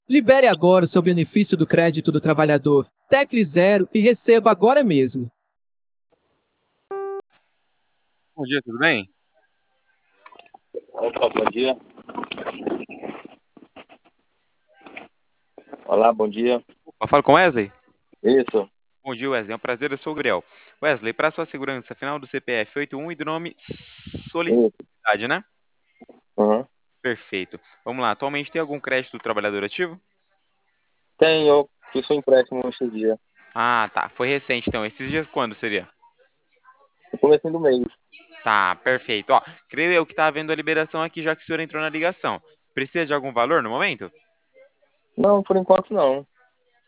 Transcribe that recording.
Libere agora o seu benefício do crédito do trabalhador. Tecle zero e receba agora mesmo. Bom dia, tudo bem? Opa, bom dia. Olá, bom dia. Eu falo com Wesley? Isso, Bom dia, Wesley. É um prazer, eu sou o Gabriel. Wesley, para sua segurança, final do CPF 81 e do nome isso. Solicitabilidade, né? Uhum. Perfeito. Vamos lá. Atualmente tem algum crédito do trabalhador ativo? Eu fiz um empréstimo esse dia. Ah, tá. Foi recente, então. Esses dias quando seria? No começo do mês. Tá, perfeito. Ó, creio eu que tá havendo a liberação aqui, já que o senhor entrou na ligação. Precisa de algum valor no momento? Não, por enquanto não.